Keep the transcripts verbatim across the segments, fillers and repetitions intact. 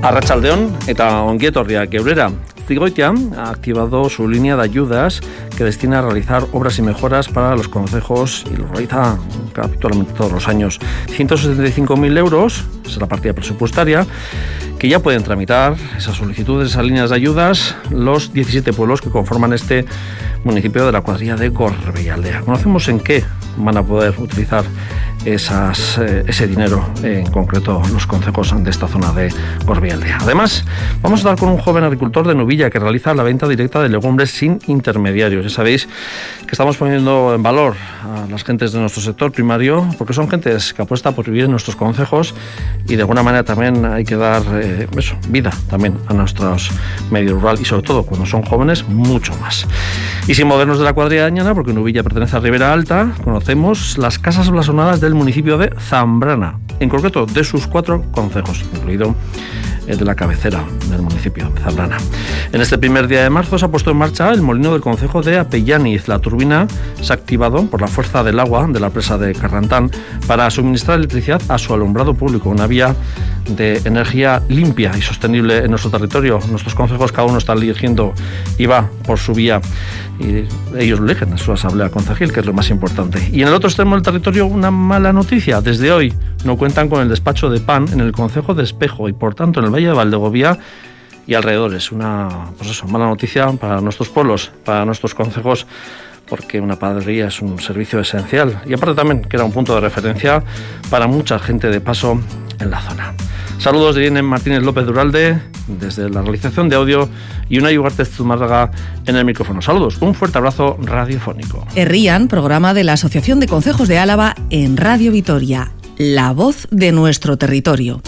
Arratsaldeon eta ongietorriak geurera. Zigoitia ha activado su línea de ayudas que destina a realizar obras y mejoras para los concejos y lo realiza habitualmente todos los años. ciento setenta y cinco mil euros es la partida presupuestaria que ya pueden tramitar esas solicitudes, esas líneas de ayudas, los diecisiete pueblos que conforman este municipio de la cuadrilla de Gorbealdea. Conocemos en qué van a poder utilizar esas, eh, ese dinero, eh, en concreto los concejos de esta zona de Gorbealdea. Además, vamos a estar con un joven agricultor de Nubilla que realiza la venta directa de legumbres sin intermediarios. Ya sabéis que estamos poniendo en valor a las gentes de nuestro sector primario porque son gentes que apuestan por vivir en nuestros concejos y de alguna manera también hay que dar eh, eso, vida también a nuestros medios rural y sobre todo cuando son jóvenes mucho más. Y sin movernos de la cuadrilla de Añana, porque Nubilla pertenece a Ribera Alta, conocemos las casas blasonadas del municipio de Zambrana, en concreto de sus cuatro concejos, incluido el de la cabecera del municipio de Zambrana. En este primer día de marzo se ha puesto en marcha el molino del concejo de Apellaniz. La turbina se ha activado por la fuerza del agua de la presa de Carrantán para suministrar electricidad a su alumbrado público, una vía de energía limpia y sostenible en nuestro territorio. Nuestros concejos cada uno está eligiendo y va por su vía y ellos lo eligen en su asamblea concejil, que es lo más importante. Y en el otro extremo del territorio una mala noticia. Desde hoy no cuentan con el despacho de pan en el concejo de Espejo y por tanto en el Valle de Valdegovía y alrededores. Una pues eso, mala noticia para nuestros pueblos, para nuestros concejos, porque una panadería es un servicio esencial y aparte también que era un punto de referencia para mucha gente de paso en la zona. Saludos de Irene Martínez López Duralde desde la realización de audio y Unai Ugarte Zumárraga en el micrófono. Saludos, un fuerte abrazo radiofónico. Herrian, programa de la Asociación de Concejos de Álava en Radio Vitoria, la voz de nuestro territorio.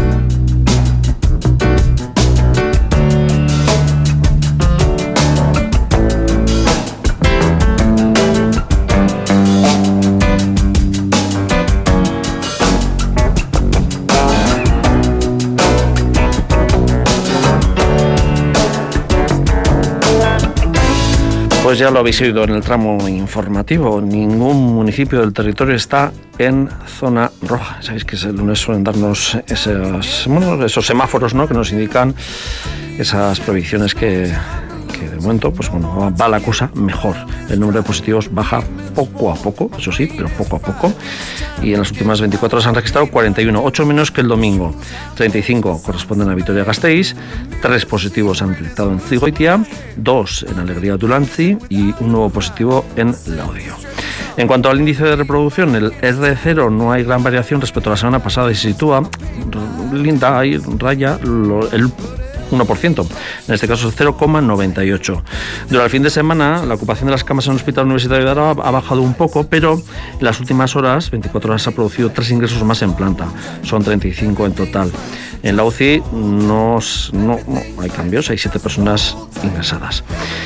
Pues ya lo habéis oído en el tramo informativo, ningún municipio del territorio está en zona roja. Sabéis que el lunes suelen darnos esos, bueno, esos semáforos, ¿no?, que nos indican esas previsiones que, que de momento pues bueno, va la cosa mejor. El número de positivos baja poco a poco, eso sí, pero poco a poco. Y en las últimas veinticuatro horas han registrado cuarenta y uno, ocho menos que el domingo. treinta y cinco corresponden a Vitoria-Gasteiz, tres positivos han detectado en Zigoitia, dos en Alegría Dulantzi y un nuevo positivo en Laudio. En cuanto al índice de reproducción, el R cero no hay gran variación respecto a la semana pasada y se sitúa, linda, ahí raya, lo, el uno por ciento, en este caso es cero coma noventa y ocho. Durante el fin de semana, la ocupación de las camas en el Hospital Universitario de Álava ha bajado un poco, pero en las últimas horas, veinticuatro horas, se ha producido tres ingresos más en planta. Son treinta y cinco en total. En la U C I no, no, no hay cambios, hay siete personas ingresadas.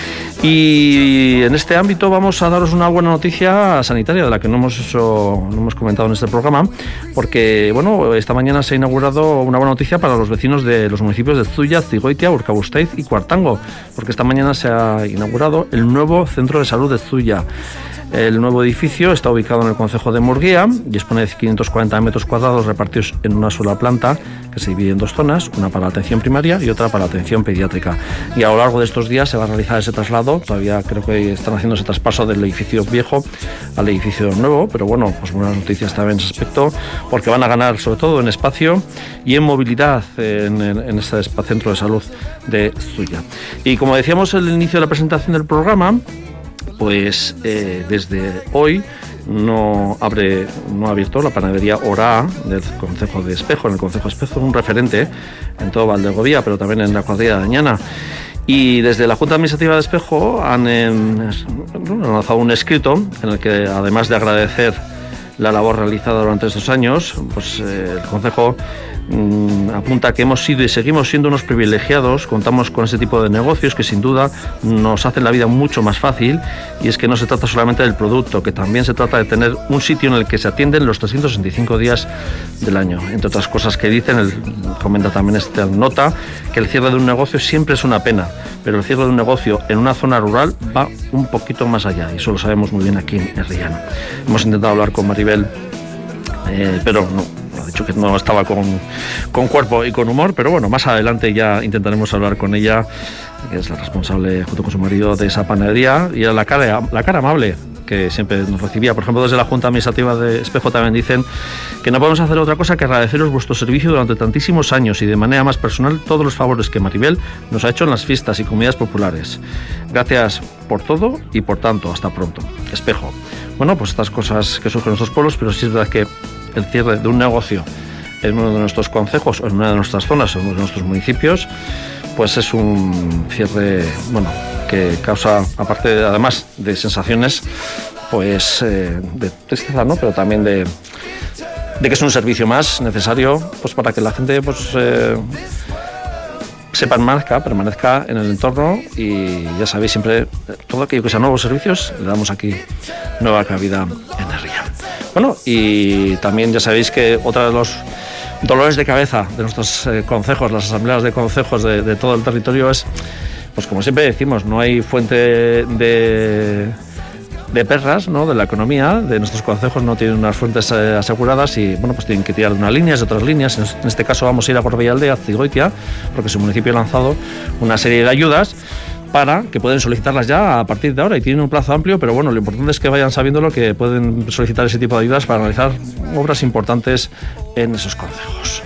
Y en este ámbito vamos a daros una buena noticia sanitaria de la que no hemos hecho, no hemos comentado en este programa, porque bueno, esta mañana se ha inaugurado una buena noticia para los vecinos de los municipios de Zuia, Zigoitia, Urkabustaiz y Cuartango, porque esta mañana se ha inaugurado el nuevo centro de salud de Zuia. El nuevo edificio está ubicado en el concejo de Murguía y dispone de quinientos cuarenta metros cuadrados repartidos en una sola planta que se divide en dos zonas, una para la atención primaria y otra para la atención pediátrica. Y a lo largo de estos días se va a realizar ese traslado. Todavía creo que están haciendo ese traspaso del edificio viejo al edificio nuevo, pero bueno, pues buenas noticias también en ese aspecto, porque van a ganar sobre todo en espacio y en movilidad en, en, en este centro de salud de Zuia. Y como decíamos en el inicio de la presentación del programa, pues eh, desde hoy no abre, no ha abierto la panadería Ora del concejo de Espejo, en el concejo de Espejo, un referente en todo Valdegovía, pero también en la cuadrilla de Añana. Y desde la Junta Administrativa de Espejo han, en, han lanzado un escrito en el que, además de agradecer la labor realizada durante estos años, pues eh, el concejo mmm, apunta que hemos sido y seguimos siendo unos privilegiados, contamos con ese tipo de negocios que sin duda nos hacen la vida mucho más fácil, y es que no se trata solamente del producto, que también se trata de tener un sitio en el que se atienden los trescientos sesenta y cinco días del año. Entre otras cosas que dicen, el, comenta también esta nota, que el cierre de un negocio siempre es una pena, pero el cierre de un negocio en una zona rural va un poquito más allá, y eso lo sabemos muy bien aquí en Herrian. Hemos intentado hablar con Maribel, eh, pero no, dicho que no estaba con, con cuerpo y con humor, pero bueno, más adelante ya intentaremos hablar con ella, que es la responsable junto con su marido de esa panadería, y era la cara, la cara amable que siempre nos recibía. Por ejemplo, desde la Junta Administrativa de Espejo también dicen que no podemos hacer otra cosa que agradeceros vuestro servicio durante tantísimos años y de manera más personal todos los favores que Maribel nos ha hecho en las fiestas y comidas populares. Gracias por todo y por tanto, hasta pronto. Espejo. Bueno, pues estas cosas que surgen en nuestros pueblos, pero sí es verdad que el cierre de un negocio en uno de nuestros concejos o en una de nuestras zonas o en uno de nuestros municipios, pues es un cierre, bueno, que causa, aparte de, además de sensaciones, pues eh, de tristeza, ¿no? Pero también de, de que es un servicio más necesario, pues para que la gente, pues eh, se permanezca, permanezca en el entorno, y ya sabéis, siempre todo aquello que sea nuevos servicios, le damos aquí nueva cabida en el ría. Bueno, y también ya sabéis que otra de los dolores de cabeza de nuestros eh, concejos, las asambleas de concejos de, de todo el territorio es, pues como siempre decimos, no hay fuente de, de perras, ¿no?, de la economía de nuestros concejos, no tienen unas fuentes eh, aseguradas y, bueno, pues tienen que tirar de unas líneas, de otras líneas. En, en este caso vamos a ir a Gorbeialdea, Zigoitia, porque su municipio ha lanzado una serie de ayudas para que pueden solicitarlas ya a partir de ahora y tienen un plazo amplio, pero bueno, lo importante es que vayan sabiéndolo, que pueden solicitar ese tipo de ayudas para realizar obras importantes en esos concejos.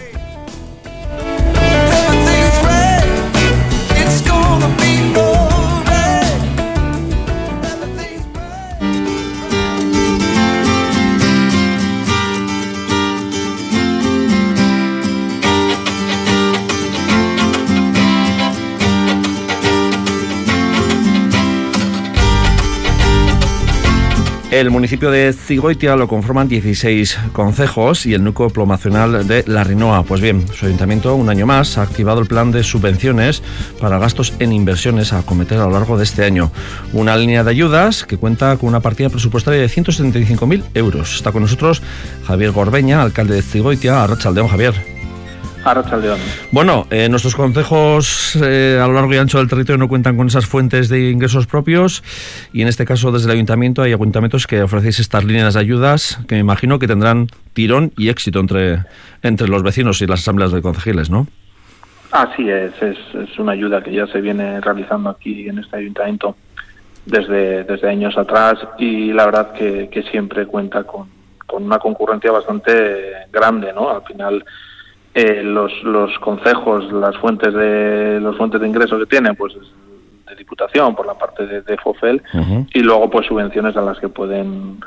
El municipio de Zigoitia lo conforman dieciséis concejos y el núcleo poblacional de La Rinoa. Pues bien, su ayuntamiento un año más ha activado el plan de subvenciones para gastos en inversiones a acometer a lo largo de este año. Una línea de ayudas que cuenta con una partida presupuestaria de ciento setenta y cinco mil euros. Está con nosotros Javier Gorbeña, alcalde de Zigoitia. Arratsaldeon, Javier. Arratsaldeon. Bueno, eh, nuestros concejos eh, a lo largo y ancho del territorio no cuentan con esas fuentes de ingresos propios y en este caso desde el ayuntamiento hay ayuntamientos que ofrecéis estas líneas de ayudas que me imagino que tendrán tirón y éxito entre, entre los vecinos y las asambleas de concejiles, ¿no? Así es, es, es una ayuda que ya se viene realizando aquí en este ayuntamiento desde, desde años atrás y la verdad que, que siempre cuenta con, con una concurrencia bastante grande, ¿no? Al final Eh, los los concejos, las fuentes de los fuentes de ingresos que tienen, pues de Diputación por la parte de, de FOFEL, uh-huh. Y luego pues subvenciones a las que pueden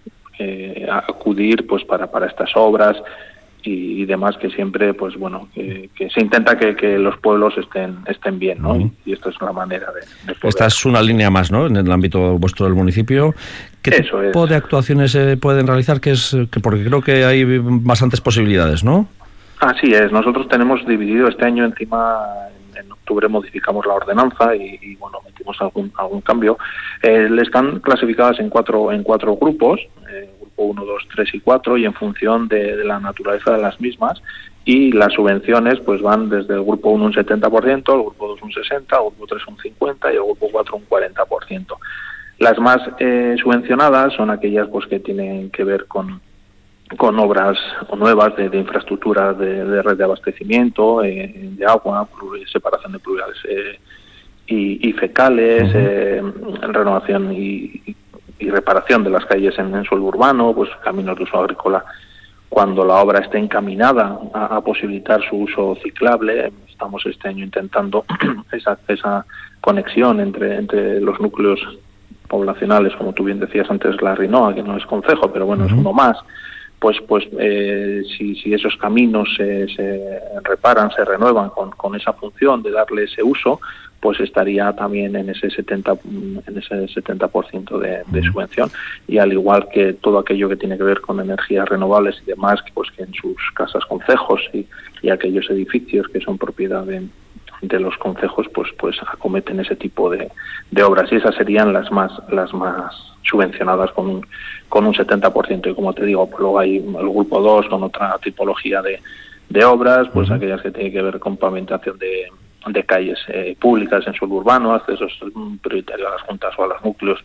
eh, acudir pues para para estas obras y, y demás, que siempre pues bueno que, que se intenta que, que los pueblos estén estén bien, ¿no? Uh-huh. y, y esto es una manera de, de poder. Esta es una línea más, ¿no?, en el ámbito vuestro del municipio. ¿Qué Eso tipo es. de actuaciones se pueden realizar? Que es que porque creo que hay bastantes posibilidades, ¿no? Así es, nosotros tenemos dividido este año, encima en octubre modificamos la ordenanza y, y bueno, metimos algún algún cambio. Eh, están clasificadas en cuatro en cuatro grupos, eh, grupo uno, dos, tres y cuatro, y en función de, de la naturaleza de las mismas, y las subvenciones pues van desde el grupo uno un setenta por ciento, el grupo dos un sesenta por ciento, el grupo tres un cincuenta por ciento y el grupo cuatro un cuarenta por ciento. Las más eh, subvencionadas son aquellas pues que tienen que ver con con obras nuevas de, de infraestructura de, de red de abastecimiento, eh, de agua, separación de pluviales eh, y, y fecales, uh-huh. eh, renovación y, y reparación de las calles en, en suelo urbano, pues caminos de uso agrícola. Cuando la obra esté encaminada a, a posibilitar su uso ciclable, estamos este año intentando esa, esa conexión entre, entre los núcleos poblacionales, como tú bien decías antes, La Rinoa, que no es concejo, pero bueno, uh-huh. es uno más. Pues, pues eh, si, si esos caminos se, se reparan, se renuevan con, con esa función de darle ese uso, pues estaría también en ese setenta en ese setenta por ciento de, de subvención. Y al igual que todo aquello que tiene que ver con energías renovables y demás, pues que en sus casas concejos y, y aquellos edificios que son propiedad de, de los concejos, pues pues acometen ese tipo de, de obras, y esas serían las más las más subvencionadas con un con un setenta por ciento. Y como te digo, pues luego hay el grupo dos con otra tipología de, de obras, pues uh-huh. aquellas que tienen que ver con pavimentación de, de calles eh, públicas en suelo urbano, accesos prioritarios a las juntas o a los núcleos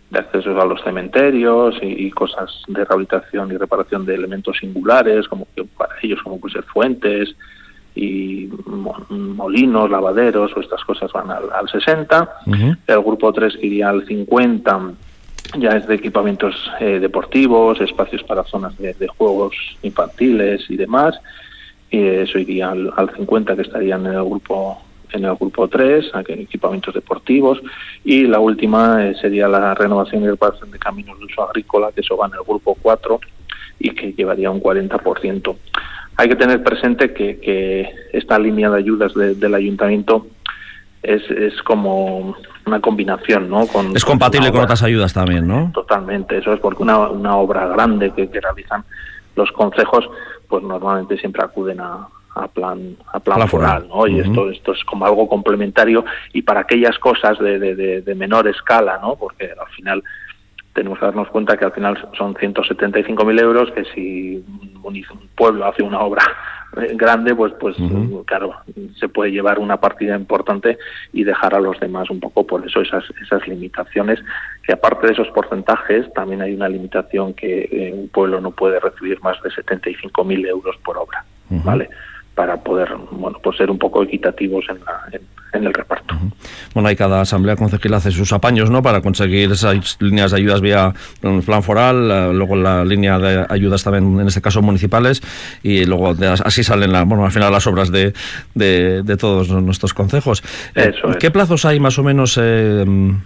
de accesos a los cementerios y, y cosas de rehabilitación y reparación de elementos singulares, como que para ellos como puede ser fuentes y molinos, lavaderos o estas cosas van al, al sesenta. Uh-huh. El grupo tres iría al cincuenta, ya es de equipamientos eh, deportivos, espacios para zonas de, de juegos infantiles y demás, y eso iría al, al cincuenta, que estarían en el grupo en el grupo tres, equipamientos deportivos, y la última eh, sería la renovación y reparación de caminos de uso agrícola, que eso va en el grupo cuatro y que llevaría un cuarenta por ciento. Hay que tener presente que, que esta línea de ayudas de, del ayuntamiento es, es como una combinación, ¿no? Con, es compatible con, con otras ayudas también, ¿no? Totalmente, eso es porque una, una obra grande que, que realizan los concejos, pues normalmente siempre acuden a a plan a plan, plan foral, ¿no? Y uh-huh. esto esto es como algo complementario, y para aquellas cosas de, de, de, de menor escala, ¿no? Porque al final tenemos que darnos cuenta que al final son ciento setenta y cinco mil euros, que si un pueblo hace una obra grande, pues pues uh-huh. claro, se puede llevar una partida importante y dejar a los demás un poco. Por eso esas esas limitaciones, que aparte de esos porcentajes también hay una limitación, que eh, un pueblo no puede recibir más de setenta y cinco mil euros por obra, uh-huh. ¿vale? Para poder, bueno, pues ser un poco equitativos en, la, en, en el reparto. Uh-huh. Bueno, hay cada asamblea concejil hace sus apaños, ¿no?, para conseguir esas líneas de ayudas vía plan foral, uh, luego la línea de ayudas también, en este caso municipales, y luego de, así salen, la, bueno, al final las obras de, de, de todos nuestros concejos. Eso eh, es. ¿Qué plazos hay más o menos? Eh,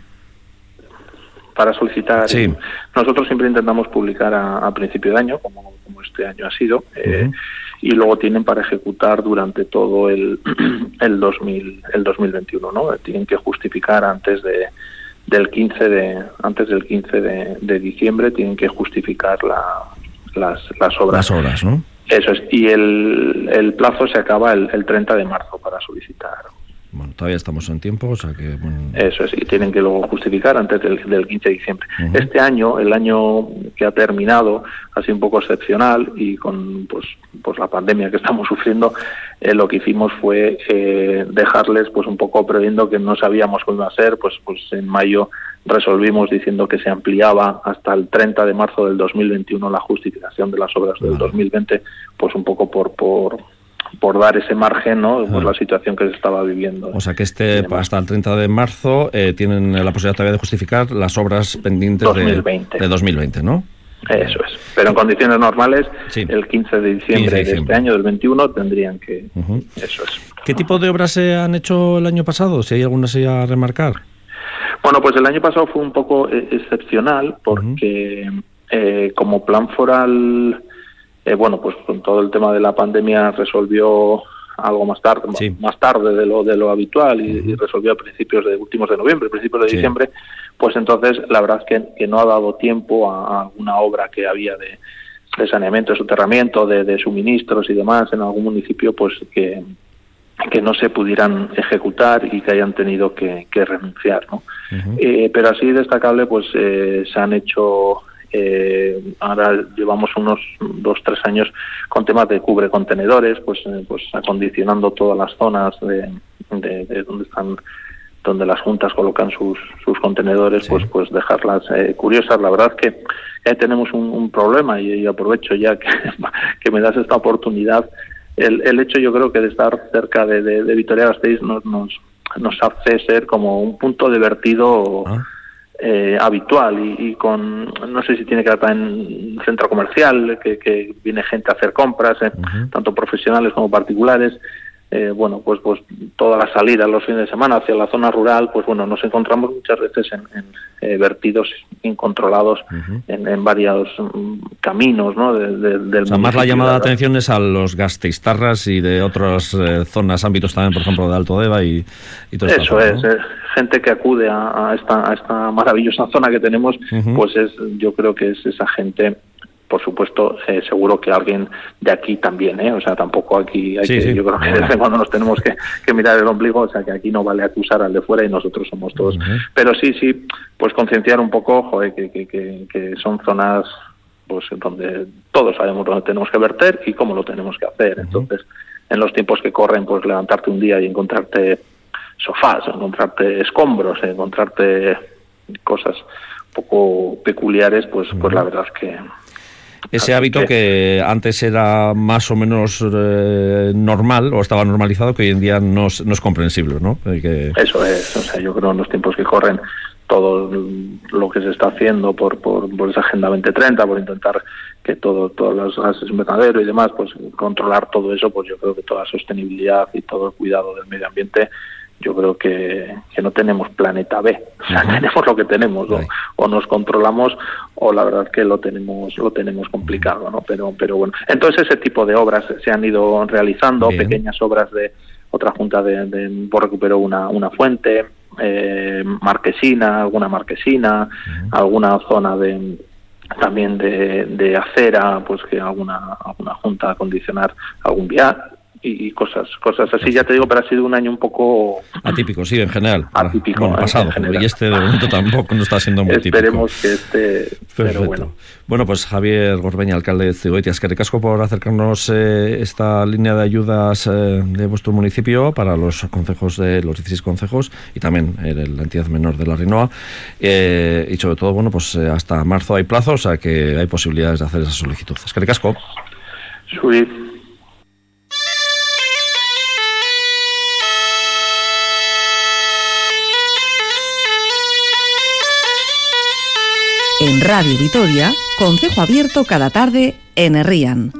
para solicitar? Sí. Nosotros siempre intentamos publicar a, a principio de año, como, como este año ha sido, eh, uh-huh. y luego tienen para ejecutar durante todo el el dos mil el dos mil veintiuno, ¿no? Tienen que justificar antes de del quince de antes del quince de, de diciembre, tienen que justificar la, las las obras. Las obras, ¿no? Eso es. Y el el plazo se acaba el, el treinta de marzo para solicitar. Bueno, todavía estamos en tiempo, o sea que... Bueno... Eso es, y tienen que luego justificar antes del, del quince de diciembre. Uh-huh. Este año, el año que ha terminado, ha sido un poco excepcional, y con pues pues la pandemia que estamos sufriendo, eh, lo que hicimos fue eh, dejarles pues un poco previendo que no sabíamos cómo iba a ser. Pues, pues en mayo resolvimos diciendo que se ampliaba hasta el treinta de marzo del dos mil veintiuno la justificación de las obras del uh-huh. dos mil veinte, pues un poco por... por por dar ese margen, ¿no?, por la situación que se estaba viviendo. O sea que este hasta el treinta de marzo eh, tienen la posibilidad todavía de justificar las obras pendientes dos mil veinte. De, de dos mil veinte, ¿no? Eso es. Pero en condiciones normales, sí. el quince de diciembre, quince de de diciembre este año, del veintiuno, tendrían que... Uh-huh. Eso es. ¿Qué tipo de obras se han hecho el año pasado? Si hay alguna así a remarcar. Bueno, pues el año pasado fue un poco eh, excepcional, porque uh-huh. eh, como plan foral... Eh, bueno, pues con todo el tema de la pandemia resolvió algo más tarde, sí. más tarde de lo de lo habitual, y, uh-huh. y resolvió a principios de últimos de noviembre, principios de sí. diciembre. Pues entonces la verdad es que, que no ha dado tiempo a, a alguna obra que había de, de saneamiento, de soterramiento, de, de suministros y demás en algún municipio, pues que que no se pudieran ejecutar y que hayan tenido que, que renunciar, ¿no? Uh-huh. Eh, pero así destacable, pues eh, se han hecho. Eh, ahora llevamos unos dos tres años con temas de cubre contenedores, pues eh, pues acondicionando todas las zonas de, de, de donde están donde las juntas colocan sus sus contenedores, sí. pues pues dejarlas eh, curiosas. La verdad es que eh, tenemos un, un problema, y, y aprovecho ya que, que me das esta oportunidad. El, el hecho, yo creo, que de estar cerca de, de, de Vitoria-Gasteiz nos, nos nos hace ser como un punto de vertido ah. Eh, habitual, y, y con, no sé si tiene que ver en centro comercial, que, que viene gente a hacer compras, eh, uh-huh. tanto profesionales como particulares. Eh, bueno, pues pues todas las salidas los fines de semana hacia la zona rural, pues bueno, nos encontramos muchas veces en, en eh, vertidos incontrolados uh-huh. en, en varios um, caminos, ¿no? De, de, del o sea, más la llamada de atención es a los gasteiztarras y de otras eh, zonas, ámbitos también, por ejemplo, de Alto Deva y, y todo eso. Eso es, ¿no? eh, gente que acude a, a, esta, a esta maravillosa zona que tenemos, uh-huh. pues es, yo creo que es esa gente. Por supuesto, eh, seguro que alguien de aquí también, ¿eh? O sea, tampoco aquí hay sí, que, sí. yo creo que desde cuando nos tenemos que, que mirar el ombligo, o sea, que aquí no vale acusar al de fuera y nosotros somos todos. Uh-huh. Pero sí, sí, pues concienciar un poco, joder, que, que, que, que son zonas pues donde todos sabemos dónde tenemos que verter y cómo lo tenemos que hacer. Uh-huh. Entonces, en los tiempos que corren, pues levantarte un día y encontrarte sofás, encontrarte escombros, encontrarte cosas poco peculiares, pues, pues la verdad es que... Ese hábito que antes era más o menos eh, normal o estaba normalizado, que hoy en día no es, no es comprensible, ¿no? Que... Eso es, o sea, yo creo en los tiempos que corren todo lo que se está haciendo por, por, por esa Agenda veinte treinta, por intentar que todo, todos los gases invernadero y demás, pues controlar todo eso, pues yo creo que toda la sostenibilidad y todo el cuidado del medio ambiente, yo creo que, que no tenemos planeta B, o sea, uh-huh. tenemos lo que tenemos, o, o nos controlamos o la verdad que lo tenemos lo tenemos complicado, ¿no? Pero pero bueno, entonces ese tipo de obras se han ido realizando, Bien. pequeñas obras de otra junta de, de por recuperó una una fuente, eh, marquesina, alguna marquesina, uh-huh. alguna zona de también de, de acera, pues que alguna alguna junta acondicionar algún viaje. Y cosas cosas así, ya te digo, pero ha sido un año un poco... Atípico, sí, en general. Atípico. Bueno, pasado, y este de momento tampoco no está siendo muy típico. Esperemos que este... Perfecto. Pero bueno. Bueno, pues Javier Gorbeña, alcalde de Cigüeña, que ricasco por acercarnos eh, esta línea de ayudas eh, de vuestro municipio para los concejos de los dieciséis concejos y también eh, la entidad menor de la Rinoa. Eh, y sobre todo, bueno, pues eh, hasta marzo hay plazo, o sea que hay posibilidades de hacer esa solicitud. Es que ricasco. Sí. En Radio Vitoria, concejo abierto cada tarde en Herrían.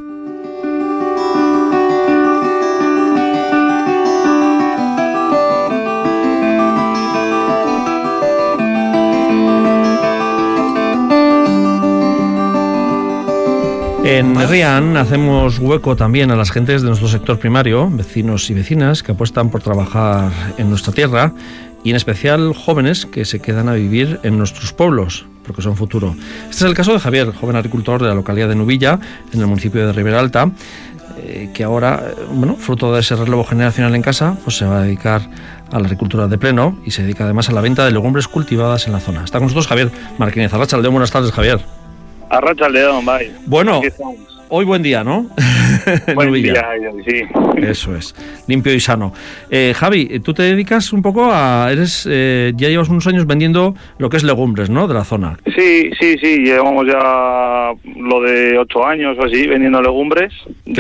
En Herrían hacemos hueco también a las gentes de nuestro sector primario, vecinos y vecinas que apuestan por trabajar en nuestra tierra y en especial jóvenes que se quedan a vivir en nuestros pueblos, porque son futuro. Este es el caso de Javier, joven agricultor de la localidad de Nubilla, en el municipio de Ribera Alta, eh, que ahora, bueno, fruto de ese relevo generacional en casa, pues se va a dedicar a la agricultura de pleno y se dedica además a la venta de legumbres cultivadas en la zona. Está con nosotros Javier Martínez. Arratsaldeón, buenas tardes, Javier. Arratsaldeón, bye. Bueno, hoy buen día, ¿no? Buen día, sí. Eso es, limpio y sano. Eh, Javi, tú te dedicas un poco a... eres eh, ya llevas unos años vendiendo lo que es legumbres, ¿no?, de la zona. Sí, sí, sí, llevamos ya lo de ocho años o así vendiendo legumbres,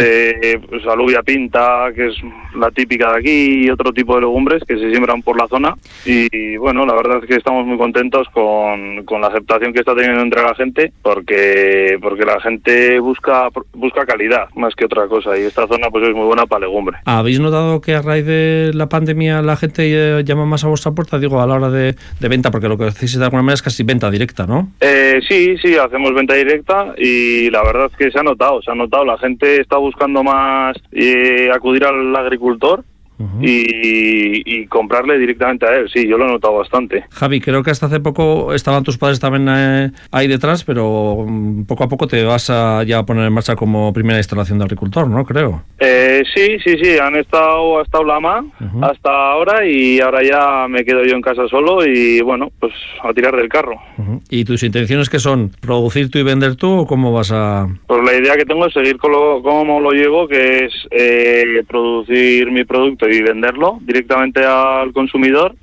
de pues, alubia pinta, que es la típica de aquí, y otro tipo de legumbres que se siembran por la zona. Y bueno, la verdad es que estamos muy contentos con, con la aceptación que está teniendo entre la gente, porque porque la gente busca busca calidad más que otra cosa, y esta zona pues es muy buena para legumbre. ¿Habéis notado que a raíz de la pandemia la gente eh, llama más a vuestra puerta, digo, a la hora de, de venta? Porque lo que decís de alguna manera es casi venta directa, ¿no? Eh, sí, sí, hacemos venta directa y la verdad es que se ha notado, se ha notado, la gente está buscando más eh, acudir al agricultor. Uh-huh. Y, y comprarle directamente a él, sí, yo lo he notado bastante. Javi, creo que hasta hace poco estaban tus padres también eh, ahí detrás, pero um, poco a poco te vas a ya a poner en marcha como primera instalación de agricultor, ¿no? Creo. Eh, sí, sí, sí, han estado, ha estado la M A uh-huh. hasta ahora, y ahora ya me quedo yo en casa solo y bueno, pues a tirar del carro. Uh-huh. ¿Y tus intenciones qué son? ¿Producir tú y vender tú o cómo vas a...? Pues la idea que tengo es seguir con lo, como lo llevo, que es eh, producir mi producto y venderlo directamente al consumidor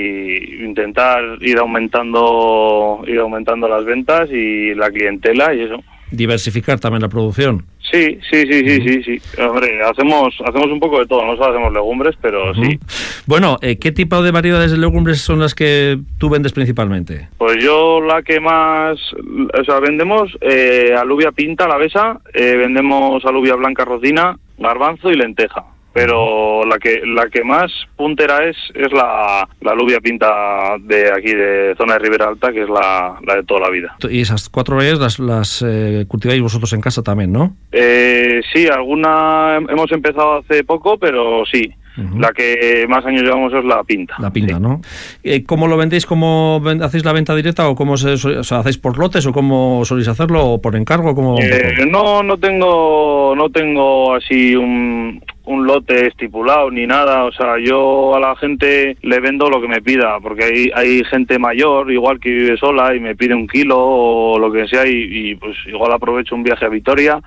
y intentar ir aumentando ir aumentando las ventas y la clientela y eso. Diversificar también la producción. Sí, sí, sí, sí, sí, sí. Hombre, hacemos hacemos un poco de todo, no solo hacemos legumbres, pero uh-huh. sí. Bueno, eh, ¿qué tipo de variedades de legumbres son las que tú vendes principalmente? Pues yo la que más, o sea, vendemos eh, alubia pinta, alavesa, eh, vendemos alubia blanca rocina, garbanzo y lenteja. Pero la que la que más puntera es es la, la alubia pinta de aquí, de zona de Ribera Alta, que es la, la de toda la vida. Y esas cuatro variedades las, las eh, cultiváis vosotros en casa también, ¿no? Eh, sí, alguna hemos empezado hace poco, pero sí. Uh-huh. La que más años llevamos es la pinta. La pinta, sí. ¿no? Eh, ¿Cómo lo vendéis? ¿Cómo hacéis la venta directa o cómo se, o sea, hacéis por lotes o cómo soléis hacerlo o por encargo? ¿Cómo? Eh, no, no tengo, no tengo así un un lote estipulado ni nada, o sea, yo a la gente le vendo lo que me pida, porque hay hay gente mayor, igual que vive sola y me pide un kilo o lo que sea y, y pues igual aprovecho un viaje a Vitoria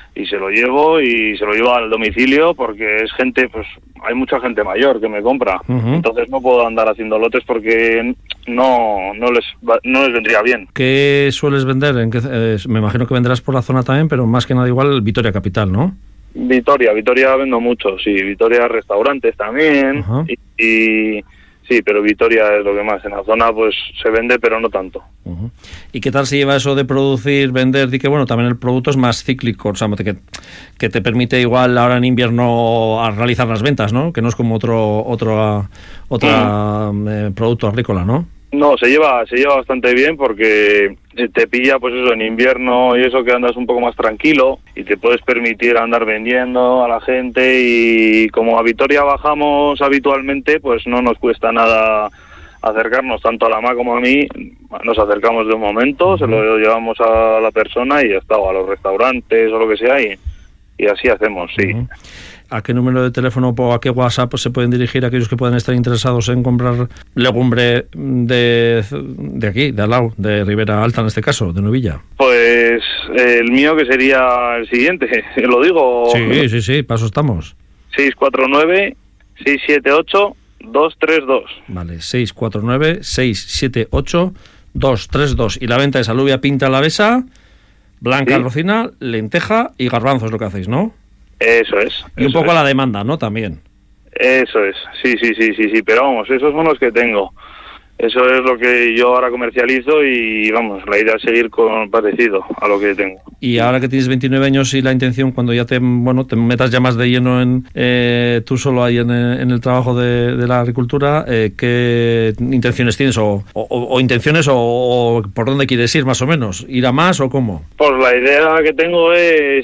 y se lo llevo y se lo llevo al domicilio porque es gente, pues hay mucha gente mayor que me compra, uh-huh. entonces no puedo andar haciendo lotes porque no no les no les vendría bien. ¿Qué sueles vender? ¿En qué, eh, me imagino que venderás por la zona también, pero más que nada igual Vitoria Capital, ¿no? Vitoria, Vitoria vendo mucho, sí, Vitoria restaurantes también, uh-huh. y, y sí, pero Vitoria es lo que más. En la zona pues se vende, pero no tanto. Uh-huh. ¿Y qué tal se lleva eso de producir, vender? Di que bueno, también el producto es más cíclico, o sea, que, que te permite igual ahora en invierno a realizar las ventas, ¿no? Que no es como otro otro otra mm. eh, producto agrícola, ¿no? No, se lleva se lleva bastante bien porque te pilla pues eso en invierno y eso que andas un poco más tranquilo y te puedes permitir andar vendiendo a la gente y como a Vitoria bajamos habitualmente pues no nos cuesta nada acercarnos tanto a la M A como a mí, nos acercamos de un momento, se lo llevamos a la persona y ya está, o a los restaurantes o lo que sea y, y así hacemos, sí. Uh-huh. ¿A qué número de teléfono o a qué WhatsApp se pueden dirigir aquellos que puedan estar interesados en comprar legumbre de, de aquí, de al lado, de Ribera Alta en este caso, de Nubilla? Pues el mío que sería el siguiente, ¿lo digo? Sí, sí, sí, paso estamos. seis cuatro nueve, seis siete ocho, dos tres dos. Vale, seis cuatro nueve, seis siete ocho, dos tres dos. Y la venta es alubia pinta alavesa, blanca ¿sí? rocina, lenteja y garbanzo es lo que hacéis, ¿no? Eso es. Y un poco es. la demanda, ¿no? También. Eso es, sí, sí, sí, sí, sí, pero vamos, esos son los que tengo. Eso es lo que yo ahora comercializo y vamos, la idea es seguir con parecido a lo que tengo. Y ahora que tienes veintinueve años y la intención, cuando ya te bueno te metas ya más de lleno en eh, tú solo ahí en, en el trabajo de, de la agricultura, eh, ¿qué intenciones tienes? O, o, o intenciones o, o por dónde quieres ir más o menos? ¿Ir a más o cómo? Pues la idea que tengo es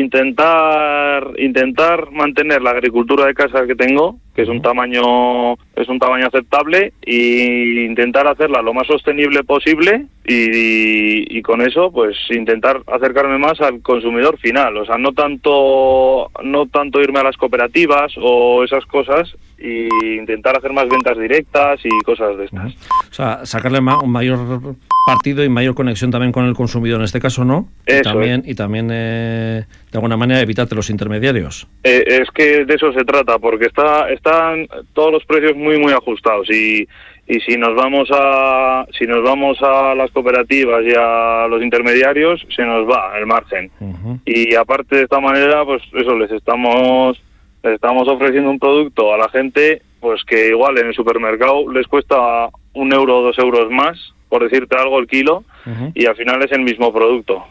intentar intentar mantener la agricultura de casa que tengo, que es un tamaño es un tamaño aceptable, y intentar hacerla lo más sostenible posible y, y, y con eso pues intentar acercarme más al consumidor final, o sea, no tanto no tanto irme a las cooperativas o esas cosas, y intentar hacer más ventas directas y cosas de estas. O sea, sacarle ma- un mayor partido y mayor conexión también con el consumidor en este caso, ¿no? Eso y también, es. y también eh, de alguna manera evitarte los intermediarios. Eh, es que de eso se trata, porque está están todos los precios muy muy ajustados y y si nos vamos a si nos vamos a las cooperativas y a los intermediarios se nos va el margen. Uh-huh. Y aparte de esta manera, pues eso, les estamos les estamos ofreciendo un producto a la gente pues que igual en el supermercado les cuesta un euro o dos euros más, por decirte algo, el kilo, uh-huh. y al final es el mismo producto.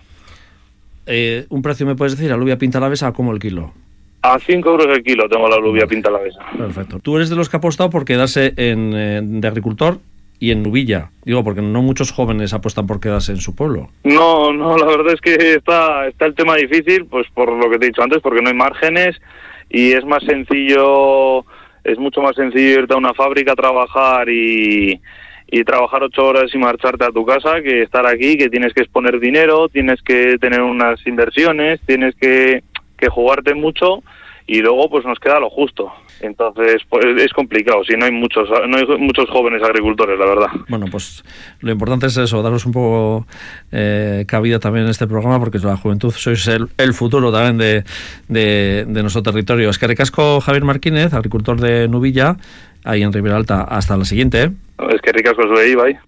Eh, ¿Un precio me puedes decir? ¿Alubia pinta alavesa como el kilo? A cinco euros el kilo tengo la alubia pinta alavesa. Perfecto. Tú eres de los que ha apostado por quedarse en, eh, de agricultor y en Nubilla. Digo, porque no muchos jóvenes apuestan por quedarse en su pueblo. No, no, la verdad es que está, está el tema difícil, pues por lo que te he dicho antes, porque no hay márgenes y es más sencillo, es mucho más sencillo irte a una fábrica a trabajar y... y trabajar ocho horas y marcharte a tu casa que estar aquí, que tienes que exponer dinero, tienes que tener unas inversiones, tienes que, que jugarte mucho y luego pues nos queda lo justo. Entonces pues es complicado, si no hay muchos no hay muchos jóvenes agricultores, la verdad. Bueno, pues lo importante es eso, daros un poco eh, cabida también en este programa, porque la juventud sois el, el futuro también de, de, de nuestro territorio. Es que ricasco Javier Martínez, agricultor de Nubilla, ahí en Ribera Alta. Hasta la siguiente, ¿eh? Es que ricasco os veí, bye.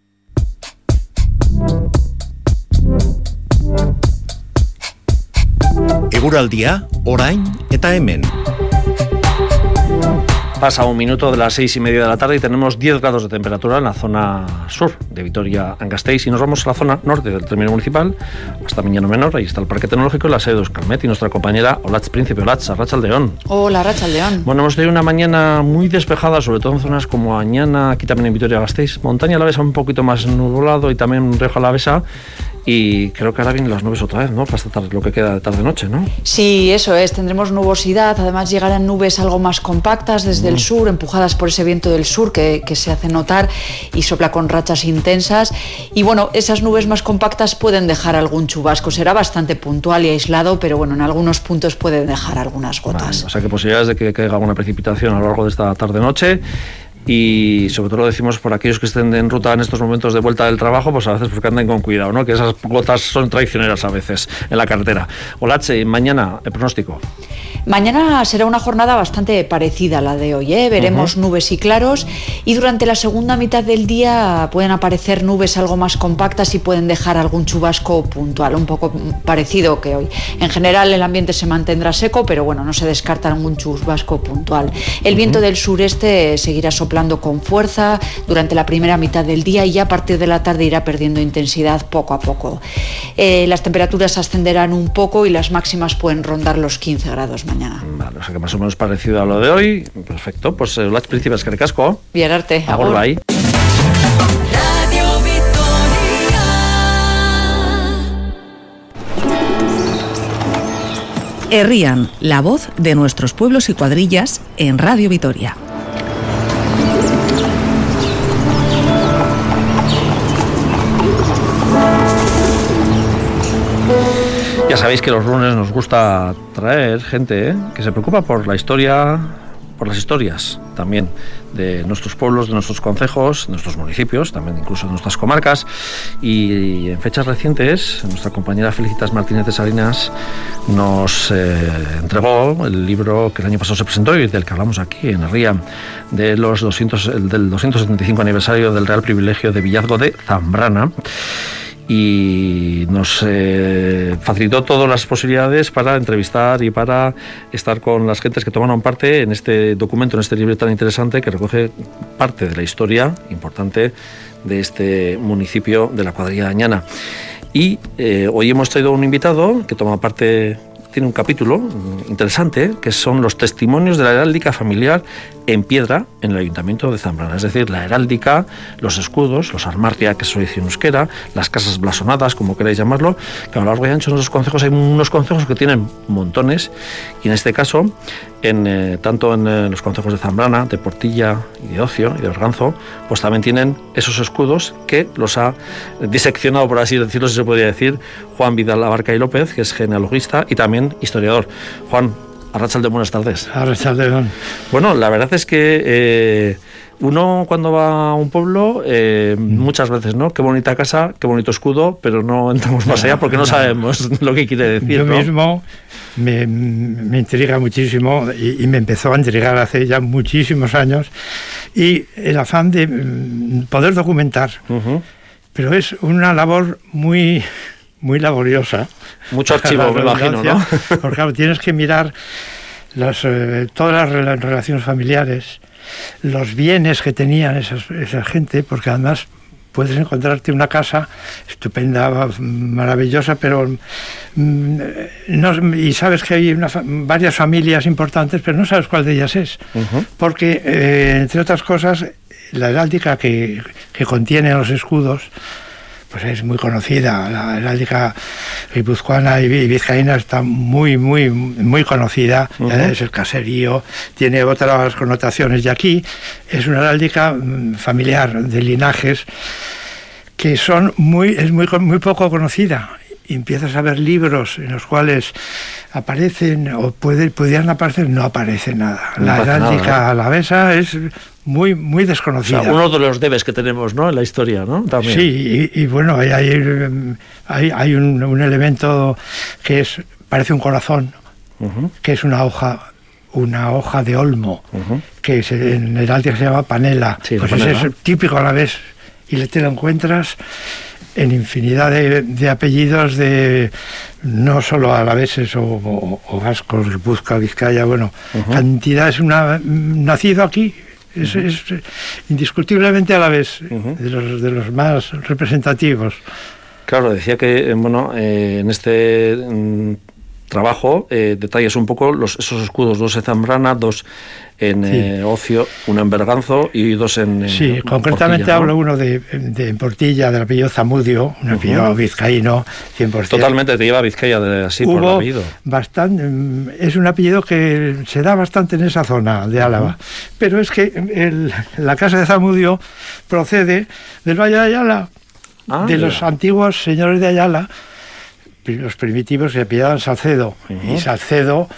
Eguraldia, orain eta hemen. Pasa un minuto de las seis y media de la tarde y tenemos diez grados de temperatura en la zona sur de Vitoria-Gasteiz, y nos vamos a la zona norte del término municipal, hasta Miñano Menor. Ahí está el Parque Tecnológico y la sede de Euskalmet y nuestra compañera Olatz Príncipe. Olatz, Arratsaldeon. Hola, Arratsaldeon. Bueno, hemos tenido una mañana muy despejada, sobre todo en zonas como Añana, aquí también en Vitoria-Gasteiz, Montaña Alavesa un poquito más nublado y también Rioja Alavesa. Y creo que ahora vienen las nubes otra vez, ¿no? Para esta tarde, lo que queda de tarde-noche, ¿no? Sí, eso es. Tendremos nubosidad. Además, llegarán nubes algo más compactas desde mm. el sur, empujadas por ese viento del sur que, que se hace notar y sopla con rachas intensas. Y bueno, esas nubes más compactas pueden dejar algún chubasco. Será bastante puntual y aislado, pero bueno, en algunos puntos pueden dejar algunas gotas. Vale, o sea, que posibilidades de que caiga alguna precipitación a lo largo de esta tarde-noche. y sobre todo lo decimos por aquellos que estén en ruta en estos momentos de vuelta del trabajo, pues a veces porque anden con cuidado, ¿no? Que esas gotas son traicioneras a veces en la carretera. Olatze, mañana el pronóstico. Mañana será una jornada bastante parecida a la de hoy, ¿eh? Veremos uh-huh. nubes y claros, y durante la segunda mitad del día pueden aparecer nubes algo más compactas y pueden dejar algún chubasco puntual, un poco parecido que hoy. En general el ambiente se mantendrá seco, pero bueno, no se descarta algún chubasco puntual. El viento uh-huh. del sureste seguirá soplando con fuerza durante la primera mitad del día y ya a partir de la tarde irá perdiendo intensidad poco a poco. Eh, las temperaturas ascenderán un poco y las máximas pueden rondar los quince grados mañana. Vale, o sea que más o menos parecido a lo de hoy. Perfecto, pues las principales que recasco. Bien arte. Agur bai. Herrian, la voz de nuestros pueblos y cuadrillas en Radio Vitoria. Ya sabéis que los lunes nos gusta traer gente ¿eh? que se preocupa por la historia, por las historias también de nuestros pueblos, de nuestros concejos, de nuestros municipios, también incluso de nuestras comarcas. Y en fechas recientes, nuestra compañera Felicitas Martínez de Salinas nos eh, entregó el libro que el año pasado se presentó y del que hablamos aquí en Herrian, de los doscientos, del doscientos setenta y cinco aniversario del Real Privilegio de Villazgo de Zambrana. Y nos eh, facilitó todas las posibilidades para entrevistar y para estar con las gentes que tomaron parte en este documento, en este libro tan interesante que recoge parte de la historia importante de este municipio de la Cuadrilla de Añana. Y eh, hoy hemos traído un invitado que toma parte, tiene un capítulo interesante, que son los testimonios de la heráldica familiar en piedra en el Ayuntamiento de Zambrana. Es decir, la heráldica, los escudos, los armarria, que se dice en euskera, las casas blasonadas, como queráis llamarlo, que a lo largo y ancho de nuestros concejos hay unos concejos que tienen montones, y en este caso, en, eh, tanto en eh, los concejos de Zambrana, de Portilla y de Ocio y de Berganzo, pues también tienen esos escudos que los ha diseccionado, por así decirlo, si se podría decir, Juan Vidal Abarca y López, que es genealogista y también historiador. Juan, Arratsaldeon, buenas tardes. Arratsaldeon. Bueno, la verdad es que eh, uno cuando va a un pueblo, eh, muchas veces, ¿no? Qué bonita casa, qué bonito escudo, pero no entramos más allá porque no sabemos lo que quiere decir. Yo ¿no? mismo me, me intriga muchísimo y, y me empezó a intrigar hace ya muchísimos años, y el afán de poder documentar. Uh-huh. Pero es una labor muy... muy laboriosa. Mucho archivo, me imagino, ¿no? Porque claro, tienes que mirar las, eh, todas las rel- relaciones familiares, los bienes que tenían esas, esa gente, porque además puedes encontrarte una casa estupenda, maravillosa, pero mm, no, y sabes que hay una, varias familias importantes, pero no sabes cuál de ellas es. Uh-huh. Porque, eh, entre otras cosas, la heráldica que, que contiene los escudos pues es muy conocida. La heráldica guipuzcoana y vizcaína está muy, muy, muy conocida. Uh-huh. Es el caserío, tiene otras connotaciones. Y aquí es una heráldica familiar, de linajes, que son muy, es muy, muy poco conocida. Y empiezas a ver libros en los cuales aparecen, o puede, podrían aparecer, no aparece nada. No la heráldica alavesa es muy, muy desconocida. O sea, uno de los debes que tenemos, ¿no?, en la historia, ¿no? También. Sí, y, y bueno, hay, hay, hay, hay un, un elemento que es, parece un corazón, uh-huh. que es una hoja, una hoja de olmo, uh-huh. que se, en heráldica se llama panela. Sí, pues panela. Es típico alavés, y te lo encuentras en infinidad de, de apellidos de no solo alaveses o, o, o vascos, Guipúzcoa, Vizcaya, bueno, uh-huh. cantidad, es una, nacido aquí, es, uh-huh. es indiscutiblemente alavés, uh-huh. de los, de los más representativos. Claro, decía que, bueno, eh, en este mm, trabajo eh, detallas un poco los, esos escudos, dos en Zambrana, dos en sí. eh, Ocio, uno en Berganzo y dos en, en Sí, concretamente Portilla, ¿no? Hablo uno de, de en Portilla, del apellido Zamudio, un apellido uh-huh. vizcaíno, cien por ciento. Totalmente te lleva a Vizcaya de, así Hubo por el apellido. Bastante, es un apellido que se da bastante en esa zona de Álava, uh-huh. pero es que el, la casa de Zamudio procede del Valle de Ayala, ah, de ya. los antiguos señores de Ayala, los primitivos que apillaban Salcedo, uh-huh. y Salcedo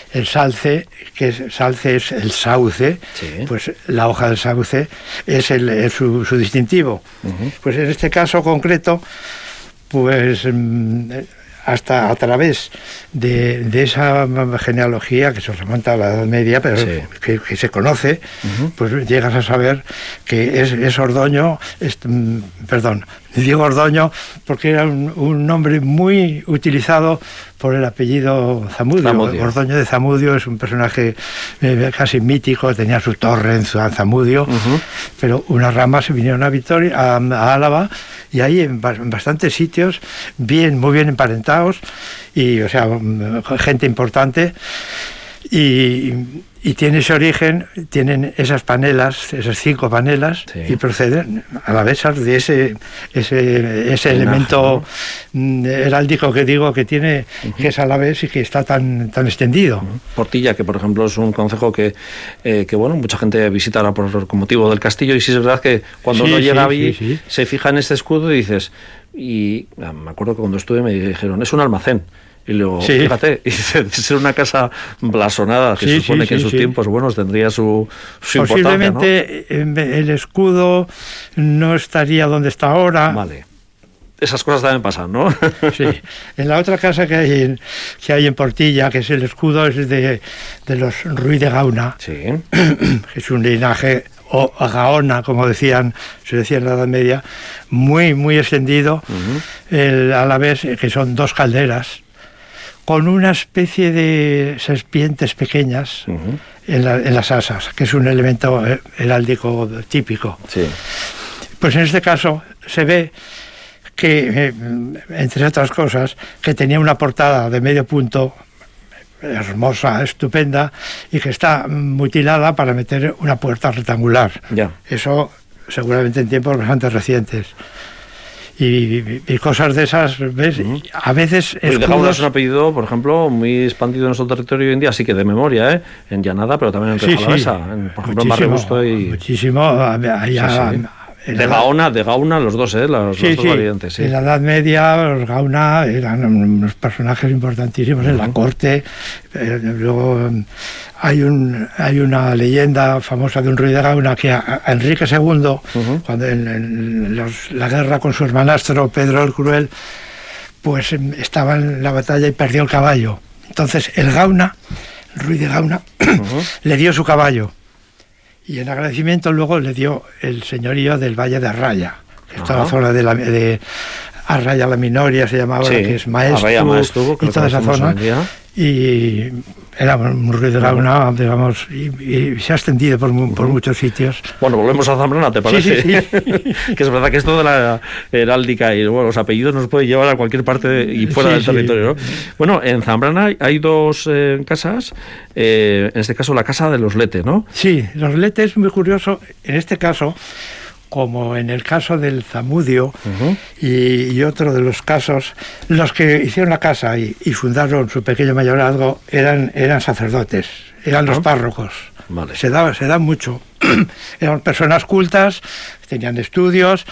el salce, que es, salce es el sauce, sí. Pues la hoja del sauce es, el, es su, su distintivo. Uh-huh. Pues en este caso concreto, pues hasta a través de, de esa genealogía que se remonta a la Edad Media, pero sí. que, que se conoce, uh-huh. pues llegas a saber que es, es Ordoño, es, perdón, digo Ordoño porque era un, un nombre muy utilizado por el apellido Zamudio. Zamudio. Ordoño de Zamudio es un personaje eh, casi mítico, tenía su torre en Zamudio, uh-huh. pero unas ramas se vinieron a Vitoria, a, a Álava, y ahí en, en bastantes sitios, bien, muy bien emparentados, y o sea, gente importante, y, y tiene ese origen, tienen esas panelas, esas cinco panelas, sí. y proceden a la vez de ese ese, ese elemento, ¿no? heráldico que digo que tiene, uh-huh. que es a la vez y que está tan tan extendido. Uh-huh. Portilla, que por ejemplo es un concejo que, eh, que bueno, mucha gente visitará por con motivo del castillo, y sí es verdad que cuando sí, uno llega sí, allí, sí, sí. se fija en este escudo y dices, y me acuerdo que cuando estuve me dijeron, es un almacén. Y luego, sí. fíjate, y ser una casa blasonada, que sí, supone sí, que en sus sí. tiempos buenos tendría su, su posiblemente importancia, ¿no? El escudo no estaría donde está ahora. Vale. Esas cosas también pasan, ¿no? Sí. En la otra casa que hay en, que hay en Portilla, que es el escudo, es de, de los Ruiz de Gauna, sí. que es un linaje, o Gaona, como decían, se decía en la Edad Media, muy, muy extendido, uh-huh. el, a la vez que son dos calderas, con una especie de serpientes pequeñas uh-huh. en, la, en las asas, que es un elemento heráldico típico. Sí. Pues en este caso se ve que, eh, entre otras cosas, que tenía una portada de medio punto, hermosa, estupenda, y que está mutilada para meter una puerta rectangular. Ya. Eso seguramente en tiempos bastante recientes. Y, y, y cosas de esas, ¿ves? Uh-huh. A veces escudos... Pues Gauna es un apellido, por ejemplo, muy expandido en nuestro territorio hoy en día, así que de memoria, ¿eh? En Llanada, pero también en Rioja Alavesa, sí, por ejemplo en Barrio Busto y... Muchísimo, allá... Sí, sí. De Gaona, de Gauna, los dos, ¿eh? Las, sí, las dos sí. variantes. Sí. En la Edad Media, los Gauna eran unos personajes importantísimos uh-huh. en la corte. Eh, luego hay un hay una leyenda famosa de un Ruiz de Gauna que a, a Enrique segundo, uh-huh. cuando en, en los, la guerra con su hermanastro Pedro el Cruel, pues estaba en la batalla y perdió el caballo. Entonces el Gauna, Ruiz de Gauna, uh-huh. le dio su caballo. Y en agradecimiento luego le dio el señorío del Valle de Arraya, que es toda la zona de, la, de Arraya la Minoria, se llamaba, sí, que es Maestro, y toda esa zona. Y era un Ruiz de Gauna, digamos, y, y se ha extendido por, uh-huh. por muchos sitios. Bueno, volvemos a Zambrana, ¿te parece? Sí, sí, sí. Que es verdad que esto de la heráldica y bueno, los apellidos nos puede llevar a cualquier parte de, y fuera sí, del territorio, sí. ¿no? Bueno, en Zambrana hay dos eh, casas, eh, en este caso la casa de los Lete, ¿no? Sí, los Lete es muy curioso, en este caso, como en el caso del Zamudio uh-huh. y, y otro de los casos, los que hicieron la casa y, y fundaron su pequeño mayorazgo eran, eran sacerdotes, eran uh-huh. los párrocos. Vale. Se da, se da mucho. Eran personas cultas, tenían estudios,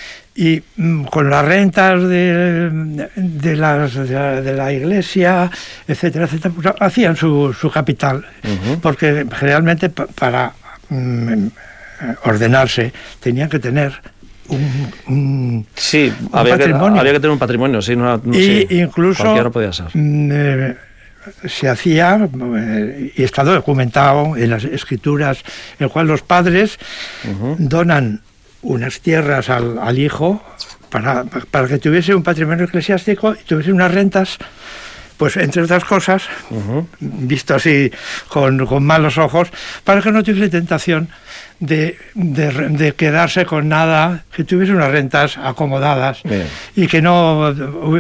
y mm, con las rentas de, de, las, de, la, de la iglesia, etcétera, etcétera, pues, hacían su, su capital, uh-huh. porque generalmente pa, para... Mm, ordenarse, tenían que tener un, un, sí, un había patrimonio. Que, había que tener un patrimonio, sí, no, no, y sí, incluso cualquiera podía ser. Eh, se hacía, eh, y está documentado en las escrituras, en el cual los padres uh-huh. donan unas tierras al, al hijo para, para que tuviese un patrimonio eclesiástico y tuviese unas rentas. Pues entre otras cosas, uh-huh. visto así con, con malos ojos, para que no tuviese tentación de, de, de quedarse con nada, que tuviese unas rentas acomodadas. Bien. Y que no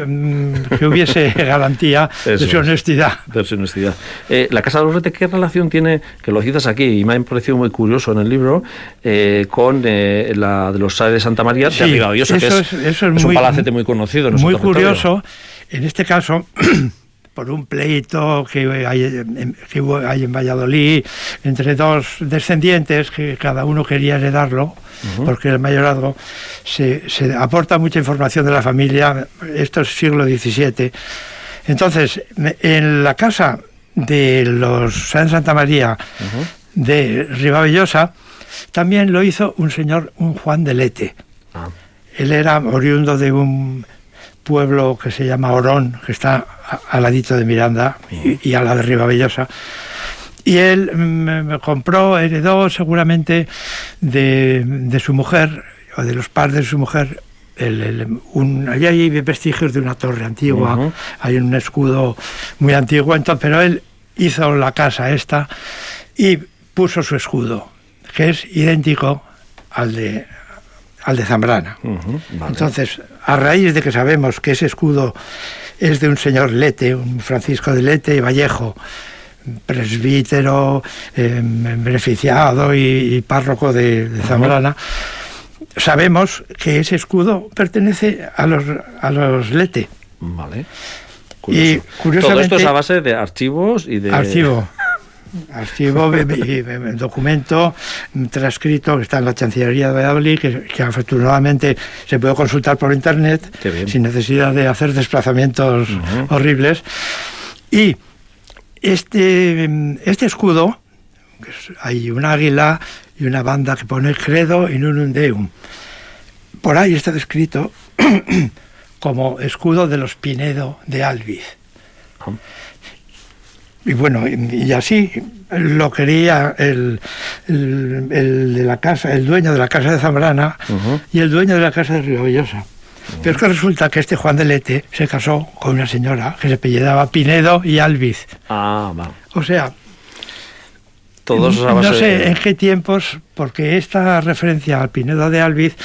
que hubiese garantía de su honestidad. De su honestidad. Eh, la Casa de los Lete, ¿qué relación tiene, que lo citas aquí, y me ha parecido muy curioso en el libro, eh, con eh, la de los Sáez de Santa María sí, de Ribadiosa, que es, es, eso es, es muy, un palacete muy conocido en muy nuestro curioso. En este caso... por un pleito que hay, que hay en Valladolid entre dos descendientes que cada uno quería heredarlo, uh-huh. porque el mayorazgo se, se aporta mucha información de la familia, esto es siglo diecisiete. Entonces, en la casa de los San Santa María uh-huh. de Ribavellosa, también lo hizo un señor, un Juan de Lete. Ah. Él era oriundo de un pueblo que se llama Orón, que está al ladito de Miranda uh-huh. y, y a la de Ribavellosa. Y él me, me compró, heredó seguramente de, de su mujer, o de los padres de su mujer, el, el, un, allí hay vestigios de una torre antigua, uh-huh. hay un escudo muy antiguo, entonces, pero él hizo la casa esta y puso su escudo, que es idéntico al de, al de Zambrana. Uh-huh. Vale. Entonces, a raíz de que sabemos que ese escudo es de un señor Lete, un Francisco de Lete y Vallejo, presbítero, eh, beneficiado y, y párroco de, de Zambrana, uh-huh. sabemos que ese escudo pertenece a los, a los Lete. Vale. Curioso. Y curiosamente, todo esto es a base de archivos y de... Archivo. Archivo, documento transcrito que está en la Chancillería de Valladolid, que, que afortunadamente se puede consultar por internet sin necesidad de hacer desplazamientos uh-huh. horribles. Y Este, este escudo, hay un águila y una banda que pone credo in unum Deum. Por ahí está descrito como escudo de los Pinedo de Albiz. Y bueno, y así lo quería el, el, el de la casa, el dueño de la casa de Zambrana uh-huh. y el dueño de la casa de Ribavellosa. Pero es que resulta que este Juan de Lete se casó con una señora que se apellidaba Pinedo y Albiz. Ah, va. O sea, todos no sé de... en qué tiempos, porque esta referencia al Pinedo de Albiz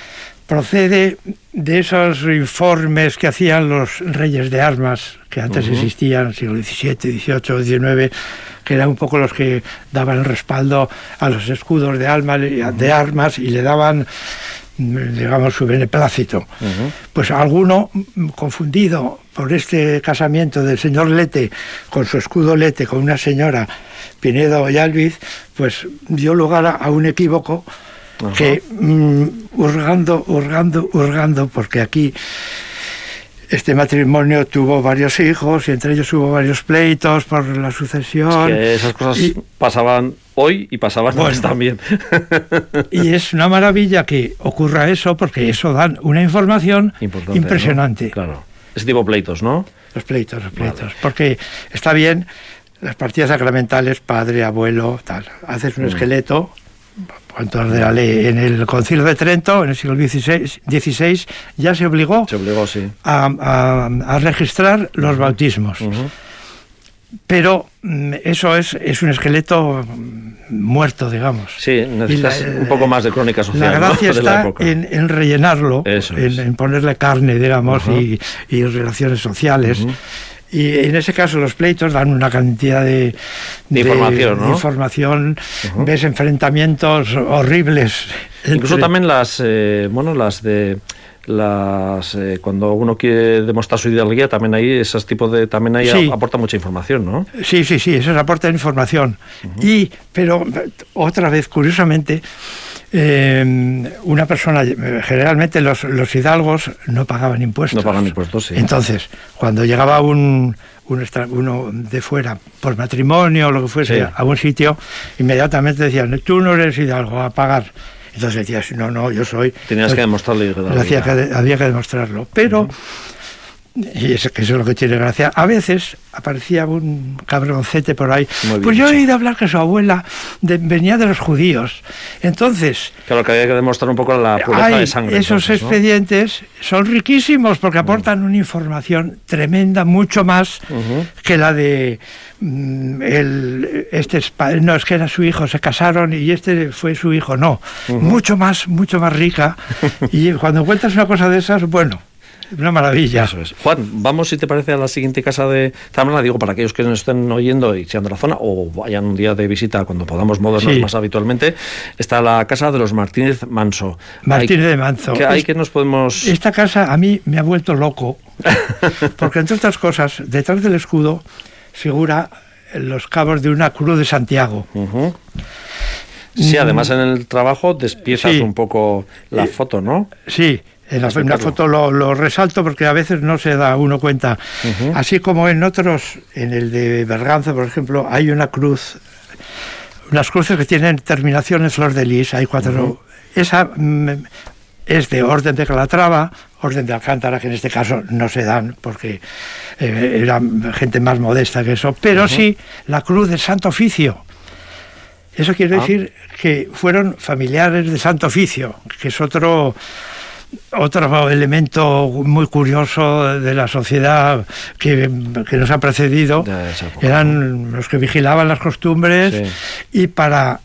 procede de esos informes que hacían los reyes de armas, que antes uh-huh. existían, siglo diecisiete, dieciocho, diecinueve, que eran un poco los que daban el respaldo a los escudos de, alma, uh-huh. de armas y le daban, digamos, su beneplácito. Uh-huh. Pues alguno, confundido por este casamiento del señor Lete con su escudo Lete, con una señora Pinedo y Albiz, pues dio lugar a, a un equívoco. Uh-huh. que um, hurgando, hurgando, hurgando, porque aquí este matrimonio tuvo varios hijos y entre ellos hubo varios pleitos por la sucesión. Es que esas cosas y, pasaban hoy y pasaban bueno, antes también. Y es una maravilla que ocurra eso, porque eso dan una información importante, impresionante. ¿no? Claro. Ese tipo de pleitos, ¿no? Los pleitos, los pleitos. Vale. Porque está bien las partidas sacramentales, padre, abuelo, tal. Haces un mm. esqueleto. Cuanto de la ley, en el Concilio de Trento, en el siglo dieciséis, ya se obligó, se obligó sí. a, a, a registrar los uh-huh. bautismos. Uh-huh. Pero eso es, es un esqueleto muerto, digamos. Sí, necesitas la, un poco más de crónica social. La gracia ¿no? está en, en rellenarlo, en, en ponerle carne, digamos, uh-huh. y, y relaciones sociales. Uh-huh. Y en ese caso los pleitos dan una cantidad de, de, de información, ¿no? De información uh-huh. ves enfrentamientos horribles. Incluso entre... también las, eh, bueno, las de las eh, cuando uno quiere demostrar su hidalguía, también ahí esos tipos de, también ahí sí. aporta mucha información, ¿no? Sí, sí, sí, eso aporta información. Uh-huh. Y, pero otra vez, curiosamente, Eh, una persona, generalmente los, los hidalgos no pagaban impuestos. No pagan impuestos, sí. Entonces, cuando llegaba un, un extra, uno de fuera, por matrimonio o lo que fuese, sí. a un sitio, inmediatamente decían, tú no eres hidalgo, a pagar. Entonces decías, no, no, yo soy... Tenías pues, que demostrarlo. Hacía que, había que demostrarlo. Pero... Uh-huh. Y eso, que eso es lo que tiene gracia. A veces aparecía un cabroncete por ahí. Pues yo he oído hablar que su abuela de, venía de los judíos. Entonces... Claro, que había que demostrar un poco la pureza hay, de sangre. Esos entonces, expedientes ¿no? son riquísimos porque aportan uh-huh. una información tremenda, mucho más uh-huh. que la de... El, este no es que era su hijo, se casaron y este fue su hijo. No, uh-huh. mucho más, mucho más rica. Y cuando encuentras una cosa de esas, bueno... Una maravilla. Eso es. Juan, vamos, si te parece, a la siguiente casa de Zambrana, digo, para aquellos que nos estén oyendo y sean de la zona, o vayan un día de visita cuando podamos movernos sí. más habitualmente, está la casa de los Martínez Manso. Martínez hay, de Manso. Que hay que nos podemos... Esta casa a mí me ha vuelto loco, porque entre otras cosas, detrás del escudo figura los cabos de una cruz de Santiago. Uh-huh. Sí, además en el trabajo despiezas sí. un poco la eh, foto, ¿no? Sí. En la, una foto lo, lo resalto porque a veces no se da uno cuenta. Uh-huh. Así como en otros, en el de Berganza, por ejemplo, hay una cruz, unas cruces que tienen terminación en flor de lis, hay cuatro. Uh-huh. Esa mm, es de orden de Calatrava, orden de Alcántara, que en este caso no se dan porque eh, era gente más modesta que eso, pero uh-huh. sí la cruz del Santo Oficio. Eso quiere ah. decir que fueron familiares de Santo Oficio, que es otro... Otro elemento muy curioso de la sociedad que, que nos ha precedido eran los que vigilaban las costumbres, sí. Y para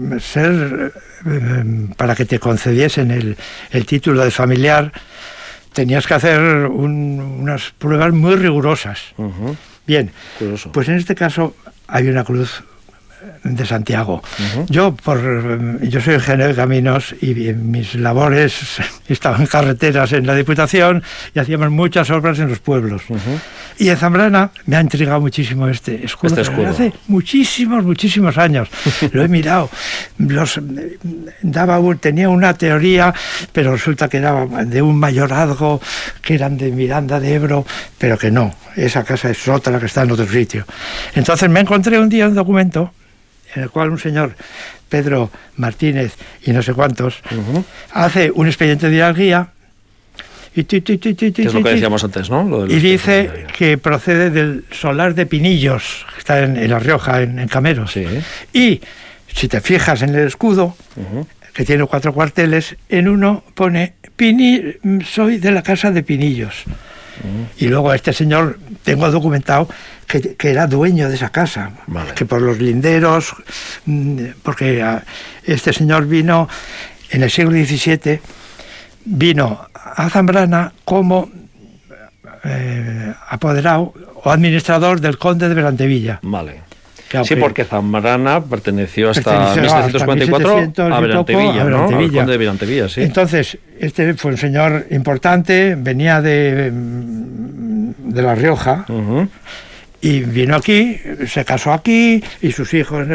ser para que te concediesen el, el título de familiar tenías que hacer un, unas pruebas muy rigurosas. Uh-huh. Bien, curioso. Pues en este caso hay una cruz de Santiago. Uh-huh. Yo por yo soy ingeniero de caminos y en mis labores estaba en carreteras en la Diputación y hacíamos muchas obras en los pueblos. Uh-huh. Y en Zambrana me ha intrigado muchísimo este escudo. Este escudo. Hace muchísimos, muchísimos años. Lo he mirado. Los, daba un, tenía una teoría, pero resulta que era de un mayorazgo, que eran de Miranda de Ebro, pero que no. Esa casa es otra que está en otro sitio. Entonces me encontré un día un documento en el cual un señor, Pedro Martínez y no sé cuántos, uh-huh. hace un expediente de hidalguía y, ti, ti, ti, ti, ti, es lo que decíamos antes, ¿no? Lo de y dice que procede del solar de Pinillos, que está en, en La Rioja, en, en Cameros. Sí. Y si te fijas en el escudo, uh-huh. que tiene cuatro cuarteles, en uno pone, Pini, soy de la casa de Pinillos. Uh-huh. Y luego este señor, tengo documentado que, que era dueño de esa casa, vale. que por los linderos, porque este señor vino en el siglo diecisiete, vino a Zambrana como eh, apoderado o administrador del conde de Berantevilla. Vale. Claro, sí, porque Zambrana perteneció hasta mil setecientos cuarenta y cuatro a Berantevilla, ¿no? Al conde de Berantevilla, sí. Entonces, este fue un señor importante, venía de, de La Rioja, uh-huh. y vino aquí, se casó aquí, y sus hijos,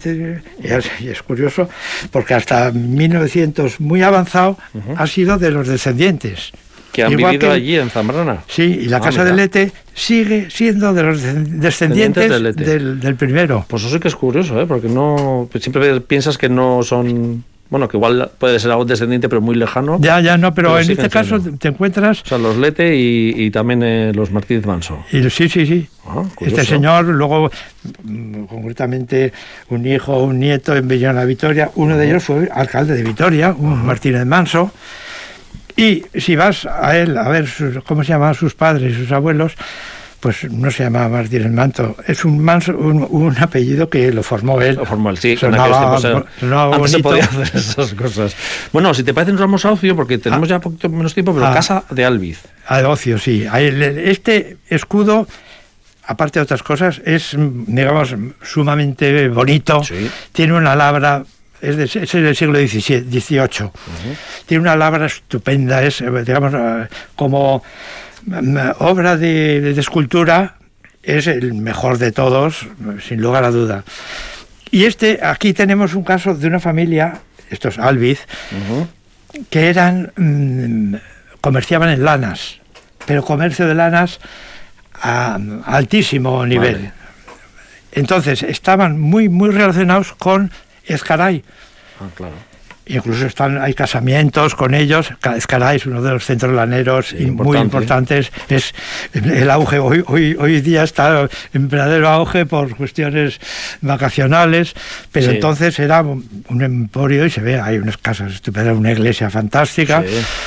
y es, y es curioso, porque hasta mil novecientos, muy avanzado, uh-huh. ha sido de los descendientes. Que han Igual vivido que, allí en Zambrana. Sí, y la ah, casa mira. de Lete sigue siendo de los descendientes del, del, del primero. Pues eso sí que es curioso, ¿eh? Porque no siempre piensas que no son... Bueno, que igual puede ser algo descendiente, pero muy lejano. Ya, ya, no, pero, pero en este caso siendo. te encuentras... O sea, los Lete y, y también eh, los Martínez Manso. Y, sí, sí, sí. Ah, este señor, luego, concretamente, un hijo, un nieto en Villena Vitoria. Uno uh-huh. de ellos fue alcalde de Vitoria, un uh-huh. Martínez Manso. Y si vas a él a ver sus, cómo se llamaban sus padres y sus abuelos, pues no se llamaba Martínez Manso, es un, manso, un, un apellido que lo formó él. Lo formó él, sí. Sonaba, tiempos, sonaba antes bonito. Se podía hacer esas cosas. Bueno, si te parece, nos vamos a Ocio, porque tenemos ah, ya poquito menos tiempo, pero ah, Casa de Albiz. A Ocio, sí. Este escudo, aparte de otras cosas, es, digamos, sumamente bonito. Sí. Tiene una labra... Es, de, es del siglo dieciocho. Uh-huh. Tiene una labra estupenda, es, digamos, como um, obra de, de, de escultura, es el mejor de todos, sin lugar a duda. Y este, aquí tenemos un caso de una familia, estos Albiz, uh-huh. que eran, um, comerciaban en lanas, pero comercio de lanas a, a altísimo nivel. Vale. Entonces, estaban muy, muy relacionados con Ezcaray. Ah, claro. Incluso están, hay casamientos con ellos. Ezcaray es uno de los centros laneros sí, y importante. Muy importantes. Es el auge, hoy, hoy, hoy día está en verdadero auge por cuestiones vacacionales, pero sí. entonces era un, un emporio y se ve, hay unas casas estupendas, una iglesia fantástica.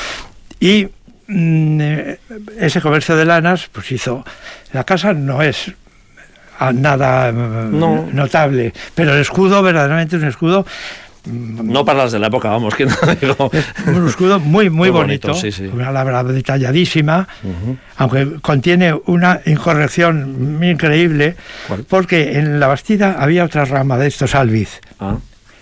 Sí. Y mm, ese comercio de lanas, pues hizo... La casa no es... nada no. notable, pero el escudo verdaderamente es un escudo no para las de la época, vamos, que no digo. Un escudo muy muy, muy bonito, bonito sí, sí. Una labra detalladísima, uh-huh. aunque contiene una incorrección increíble. ¿Cuál? Porque en la Bastida había otra rama de estos Albiz, ah.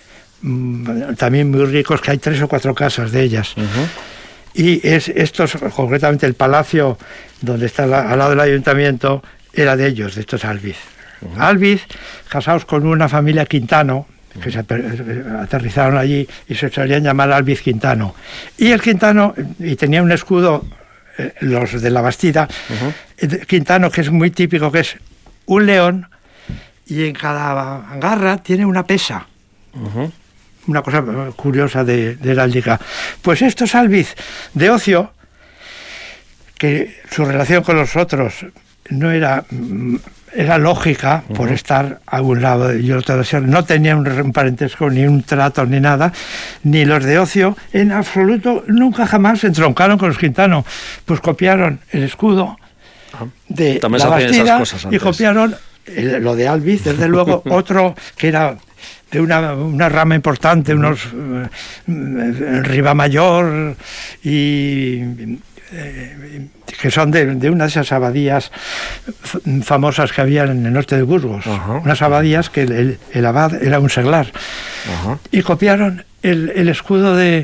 también muy ricos, que hay tres o cuatro casas de ellas. Uh-huh. Y es estos, concretamente el palacio donde está la, al lado del ayuntamiento, era de ellos, de estos Albiz. Uh-huh. Albiz, casados con una familia Quintano, que se aterrizaron allí y se solían llamar Albiz Quintano. Y el Quintano, y tenía un escudo, eh, los de la Bastida, uh-huh. Quintano, que es muy típico, que es un león, y en cada garra tiene una pesa. Uh-huh. Una cosa curiosa de, de heráldica. Pues estos Albiz de Ocio, que su relación con los otros no era... era lógica por uh-huh. estar a un lado y otro de ser, no tenían un, un parentesco, ni un trato, ni nada, ni los de Ocio, en absoluto, nunca jamás se entroncaron con los Quintano, pues copiaron el escudo de También la Bastida y copiaron el, lo de Albiz, desde luego, otro que era de una, una rama importante, uh-huh. unos uh, Ribamayor y... Eh, que son de, de una de esas abadías f- famosas que había en el norte de Burgos, uh-huh. unas abadías que el, el, el abad era un seglar, uh-huh. y copiaron el, el escudo de,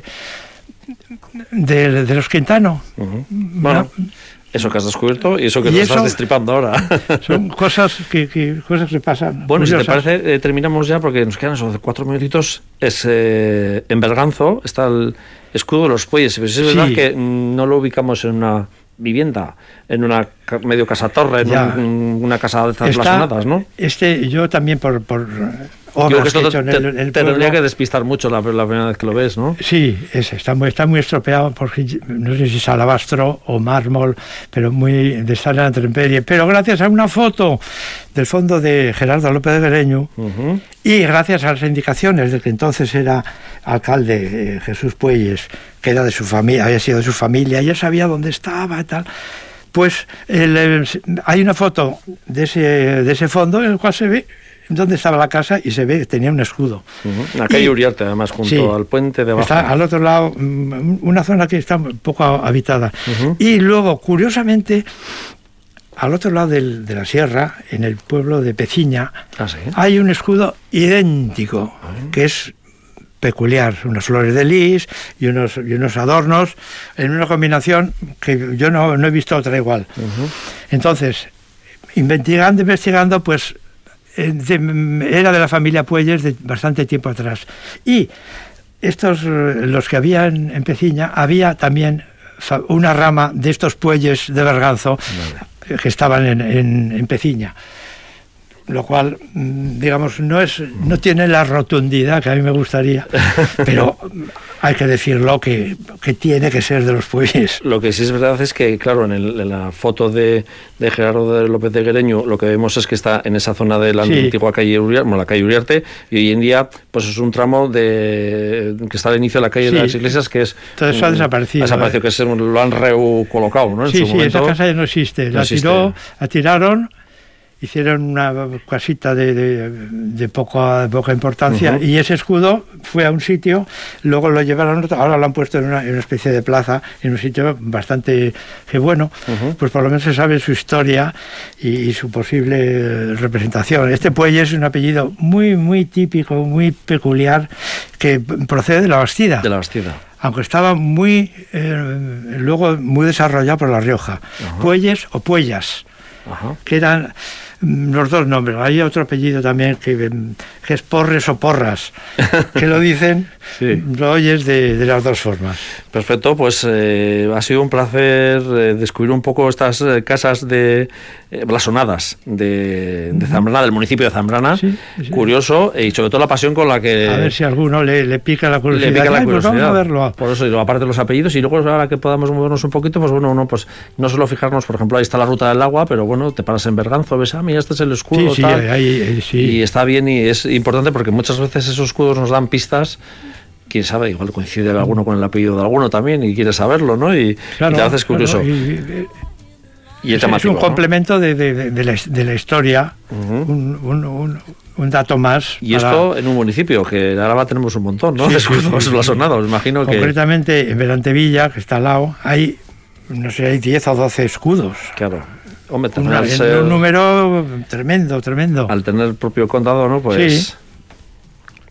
de, de los Quintano. Uh-huh. Bueno, ¿no? Eso que has descubierto y eso que y te eso, estás destripando ahora. Son cosas que, que, cosas que pasan. Bueno, curiosas. Si te parece, eh, terminamos ya porque nos quedan esos cuatro minutitos. Es, eh, en Berganzo está el escudo de los Pueyes, pero sí es verdad sí. que no lo ubicamos en una vivienda, en una medio casa torre, en un, una casa de estas blasonadas, ¿no? Este, yo también por... por Yo que esto que te, el, el te tendría que despistar mucho la, la primera vez que lo ves, ¿no? Sí, es, está, muy, está muy estropeado porque no sé si es alabastro o mármol, pero muy de estar en la intemperie. Pero gracias a una foto del fondo de Gerardo López de Guereñu uh-huh. y gracias a las indicaciones del que entonces era alcalde eh, Jesús Pueyes, que era de su familia, había sido de su familia, ya sabía dónde estaba y tal. Pues el, el, hay una foto de ese, de ese fondo en el cual se ve dónde estaba la casa y se ve que tenía un escudo. Uh-huh. La calle y, Uriarte, además, junto sí, al puente de abajo. Está al otro lado, una zona que está poco habitada. Uh-huh. Y luego, curiosamente, al otro lado del, de la sierra, en el pueblo de Peciña, ¿ah, sí? hay un escudo idéntico, uh-huh. que es peculiar, unas flores de lis y unos, y unos adornos, en una combinación que yo no, no he visto otra igual. Uh-huh. Entonces, investigando, investigando, pues De, era de la familia Pueyes de bastante tiempo atrás. Y estos, los que había en, en Peciña, había también una rama de estos Pueyes de Berganzo vale. que estaban en, en, en Peciña. Lo cual, digamos, no es no tiene la rotundidad que a mí me gustaría, pero hay que decirlo que, que tiene que ser de los Pueyes. Lo que sí es verdad es que, claro, en, el, en la foto de, de Gerardo de López de Guereñu, lo que vemos es que está en esa zona de la sí. antigua calle Uriarte, bueno, la calle Uriarte, y hoy en día pues es un tramo de que está al inicio de la calle sí. de las Iglesias, que es... Todo eso ha desaparecido. Ha desaparecido, eh. que es, lo han recolocado, ¿no? En sí, su sí, momento, esa casa ya no existe. No la existe. tiró, la tiraron... Hicieron una casita de, de, de, poca, de poca importancia uh-huh. y ese escudo fue a un sitio, luego lo llevaron, ahora lo han puesto en una, en una especie de plaza, en un sitio bastante que bueno, uh-huh. pues por lo menos se sabe su historia y, y su posible representación. Este Pueyes es un apellido muy, muy típico, muy peculiar, que procede de la Bastida. De la Bastida. Aunque estaba muy, eh, luego muy desarrollado por La Rioja. Uh-huh. Pueyes o Puellas, uh-huh. que eran... los dos nombres. Hay otro apellido también que, que es Porres o Porras, que lo dicen, sí. lo oyes de, de las dos formas. Perfecto, pues eh, ha sido un placer eh, descubrir un poco estas eh, casas de eh, blasonadas de, de Zambrana, del municipio de Zambrana. Sí, sí. Curioso, y sobre todo la pasión con la que... A ver si a alguno le, le pica la curiosidad. Le pica la curiosidad. Pues vamos a verlo. Por eso, y luego, aparte de los apellidos, y luego ahora que podamos movernos un poquito, pues bueno, no, pues no solo fijarnos, por ejemplo, ahí está la ruta del agua, pero bueno, te paras en Berganzo, ves, ah, mira, este es el escudo, sí, tal, sí, ahí, sí. y está bien, y es importante porque muchas veces esos escudos nos dan pistas. Quién sabe, igual coincide alguno con el apellido de alguno también y quiere saberlo, ¿no? Y, claro, y te haces curioso. Claro, y, y, y es, es un ¿no? complemento de, de, de, la, de la historia, uh-huh. un, un, un, un dato más. Y para... esto en un municipio, que en Álava tenemos un montón, ¿no? Sí, de escudos sí, blasonados, sí. imagino que... Concretamente en Berantevilla, que está al lado, hay, no sé, hay diez o doce escudos. Claro. Hombre, un, al ser, un número tremendo, tremendo. Al tener el propio condado, ¿no? Pues... Sí.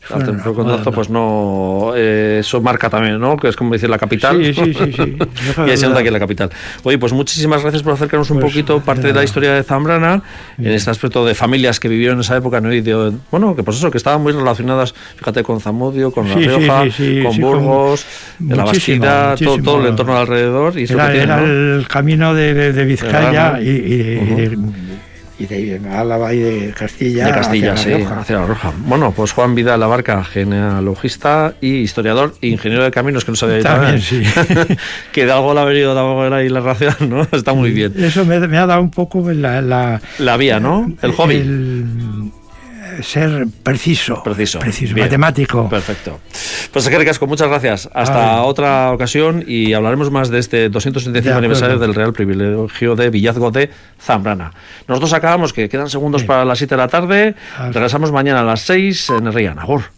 Fueron al templo condazo, acomodando. pues no, eh, eso marca también, ¿no? Que es como decir la capital. Sí, sí, sí, sí. Y ahí se nota aquí en la capital. Oye, pues muchísimas gracias por acercarnos un Pues, poquito parte de nada. la historia de Zambrana, en este aspecto de familias que vivieron en esa época, ¿no? Y de, bueno, que pues eso, que estaban muy relacionadas, fíjate, con Zamudio, con La Sí, sí, Rioja, sí, sí, con sí, Burgos, con- de la muchísimo, Bastida, todo, muchísimo. todo el entorno alrededor. Y eso Era, que tiene, era ¿no? el camino de, de, de Vizcaya Era, ¿no? y, y de, Ujú. y de- y de Álava y de Castilla, De Castilla, hacia sí, La Rioja. hacia La Rioja. Bueno, pues Juan Vidal Abarca, genealogista y historiador e ingeniero de caminos, que no sabía También, sí. que de algo le ha venido de algo era ahí la relación, ¿no? Está muy bien. Eso me, me ha dado un poco la, la, La vía, ¿no? El hobby. el ser preciso, Preciso. preciso Bien. matemático. Perfecto. Pues Enrique Casco, muchas gracias. Hasta Ay. otra ocasión y hablaremos más de este doscientos setenta y cinco De aniversario acuerdo. del Real Privilegio de Villazgo de Zambrana. Nosotros acabamos, que quedan segundos Sí. para las siete de la tarde. Ah. Regresamos mañana a las seis en el Rian. Agur.